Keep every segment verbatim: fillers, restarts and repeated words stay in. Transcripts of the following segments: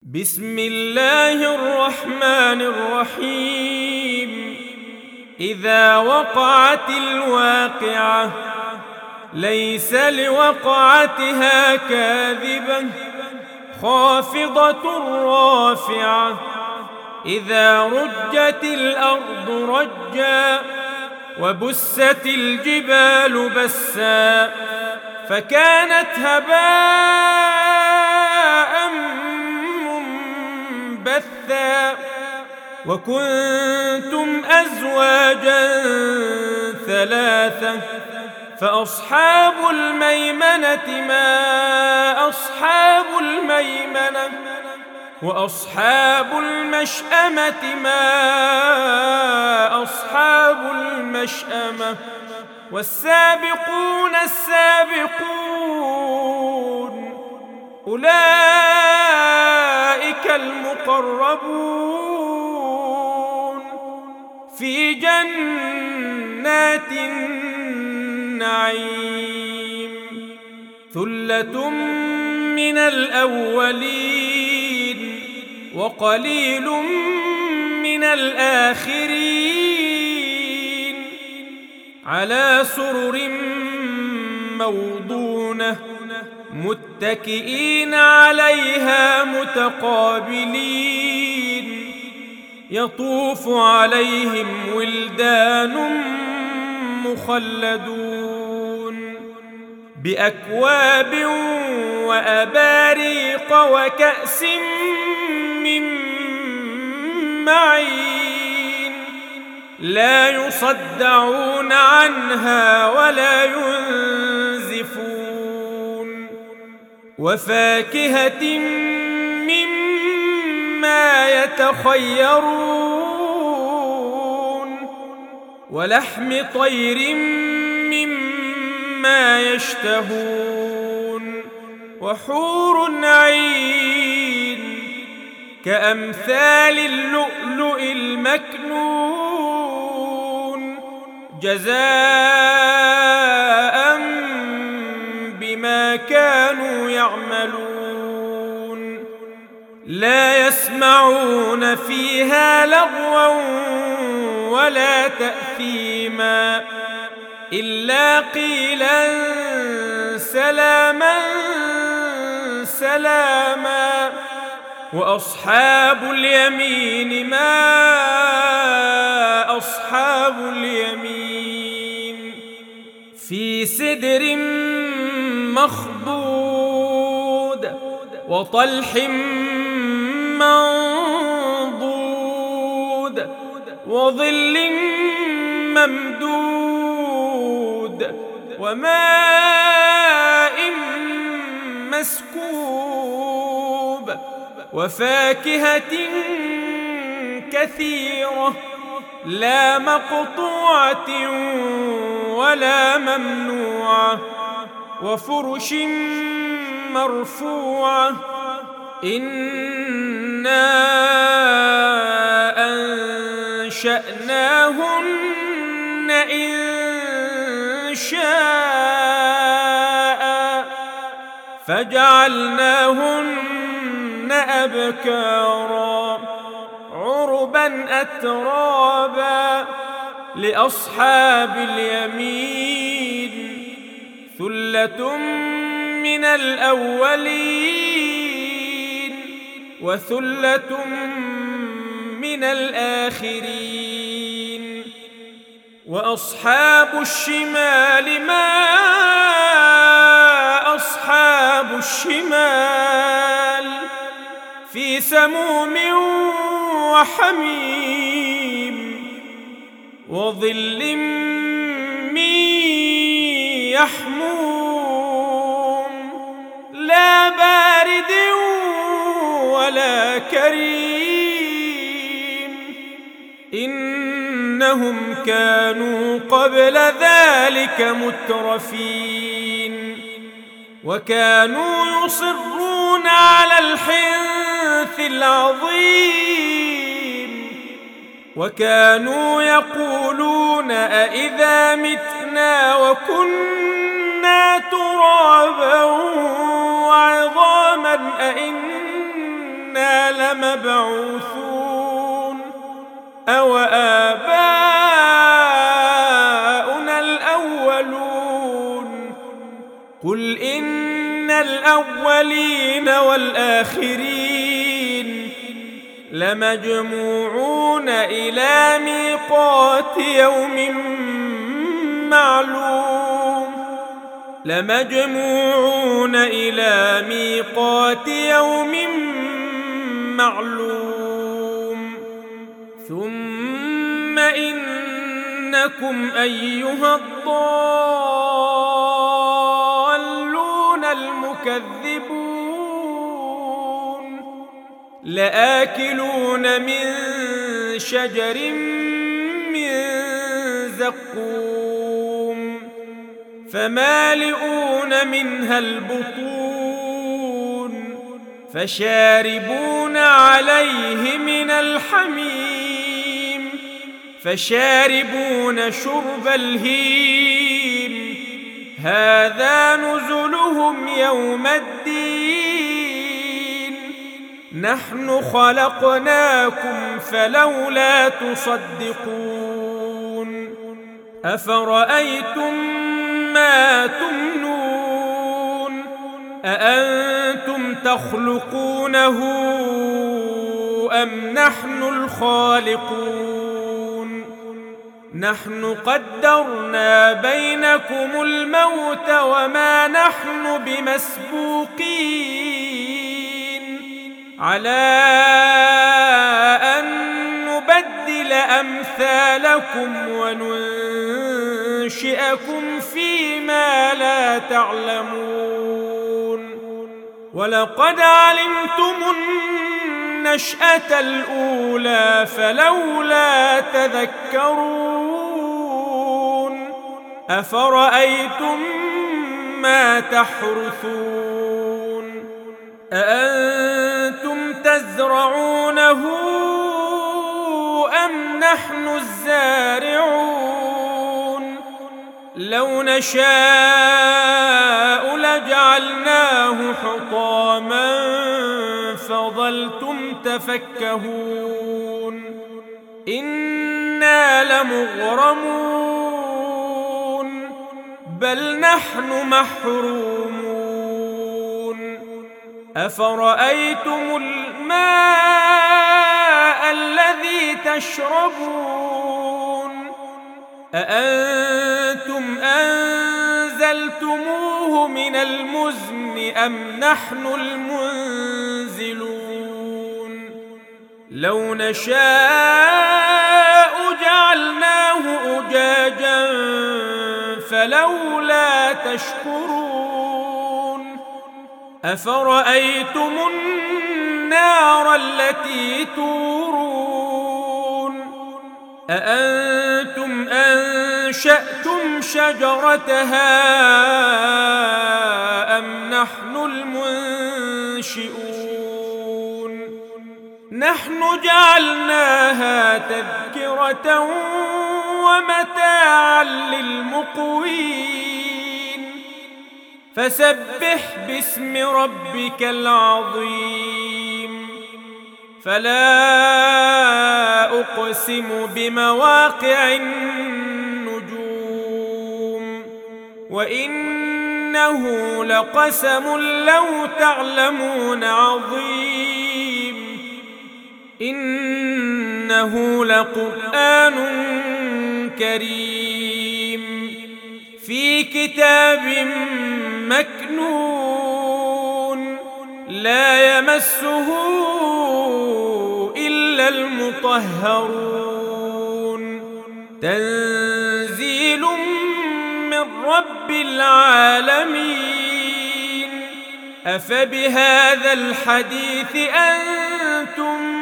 بسم الله الرحمن الرحيم. إذا وقعت الواقعة ليس لوقعتها كاذبة خافضة رافعة. إذا رجت الأرض رجا وبست الجبال بسا فكانت هباء منبثا وكنتم أزواجا ثلاثة فأصحاب الميمنة ما أصحاب الميمنة وأصحاب المشأمة ما أصحاب المشأمة والسابقون السابقون أولئك المقربون في جنات النعيم. ثلة من الأولين وقليل من الآخرين على سرر موضونة متكئين عليها متقابلين يطوف عليهم ولدان مخلدون بأكواب وأباريق وكأس من معين لا يصدعون عنها ولا ينزفون وفاكهة مما يتخيرون ولحم طير مما يشتهون وحور عين كأمثال اللؤلؤ المكنون جزاء بما كانوا يعملون. لا يسمعون فيها لغوا ولا تأثيما إلا قيلا سلاما سلاما. وأصحاب اليمين ما أصحاب اليمين في سدر مخضود وطلح منضود وظل ممدود وماء مسكوب وفاكهة كثيرة لا مقطوعة ولا ممنوعة وفرش مرفوعة. إنا أنشأناهن إن شاء فجعلناهن أبكارا عربا أترابا لأصحاب اليمين. ثلة من الأولين وثلة من الآخرين. وأصحاب الشمال ما أصحاب الشمال في سموم وحميم وظل من يحموم لا بارد ولا كريم إنهم كانوا قبل ذلك مترفين وكانوا يصرون على الحنث العظيم وكانوا يقولون أئذا متنا وكنا ترابا وعظاما أئنا لمبعوثون أو آباؤنا الأولون قل إن الأولين والآخرين لمجموعون إلى ميقات يوم معلوم لمجموعون إلى ميقات يوم معلوم ثم إنكم أيها الضالون المكذبون لآكلون من شجر من زقوم فمالئون منها البطون فشاربون عليه من الحميم فشاربون شرب الهيم هذا نزلهم يوم الدين نحن خلقناكم فلولا تصدقون أفرأيتم ما تمنون أأنتم تخلقونه أم نحن الخالقون نحن قدرنا بينكم الموت وما نحن بمسبوقين على أن نبدل أمثالكم وننشئكم فيما لا تعلمون ولقد علمتم النشأة الأولى فلولا تذكرون أفرأيتم ما تحرثون أأنتم تزرعونه أم نحن الزارعون لو نشاء لجعلناه حطاما فظلتم تفكهون إنا لمغرمون بل نحن محرومون أفرأيتم الماء الذي تشربون أأنتم أنزلتموه من المزن أم نحن المنزلون لو نشاء جعلناه أجاجا فلولا تشكرون أفرأيتم النار التي تورون أأنتم أنشأتم شجرتها أم نحن المنشئون نحن جعلناها تذكرة ومتاعا للمقوين فسبح باسم ربك العظيم فلا أقسم بمواقع النجوم وإنه لقسم لو تعلمون عظيم إنه لقرآن كريم في كتاب مكنون لا يمسه إلا المطهرون تنزيل من رب العالمين أفبهذا الحديث أنتم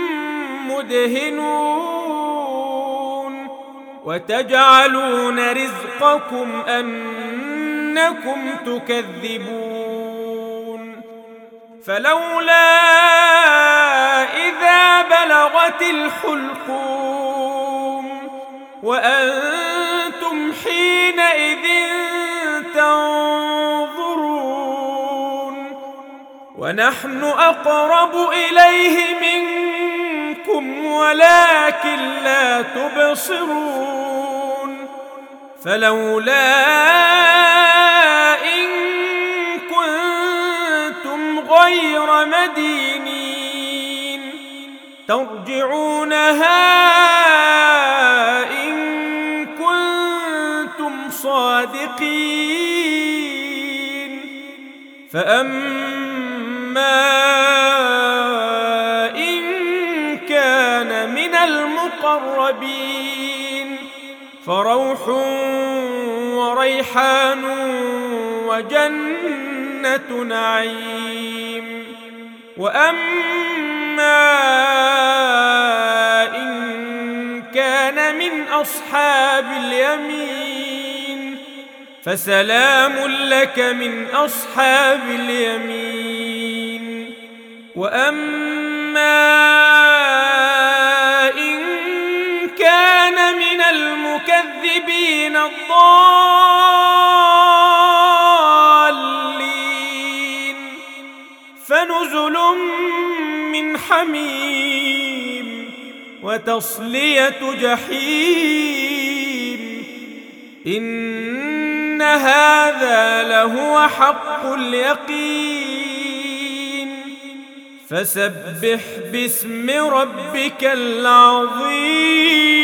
مدهنون وتجعلون رزقكم أنكم تكذبون فلولا إذا بلغت الحلقوم وأنتم حينئذ تنظرون ونحن أقرب إليه منكم ولكن لا تبصرون فلولا إن كنتم غير مدينين ترجعونها إن كنتم صادقين فأما إن كان من المقربين فروح وريحان وجنة نعيم وأما إن كان من أصحاب اليمين فسلام لك من أصحاب اليمين وأما إن كان من المكذبين الضالين فنزل من حميم وتصلية جحيم إن هذا لهو حق اليقين فسبح باسم ربك العظيم.